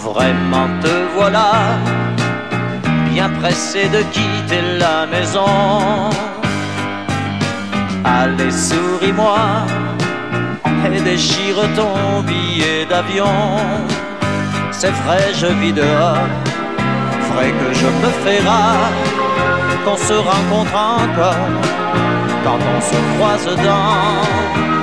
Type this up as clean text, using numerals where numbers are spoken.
Vraiment te voilà, bien pressé de quitter la maison. Allez, souris-moi et déchire ton billet d'avion. C'est vrai, je vis dehors, vrai que je me fais rare qu'on se rencontre encore quand on se croise dans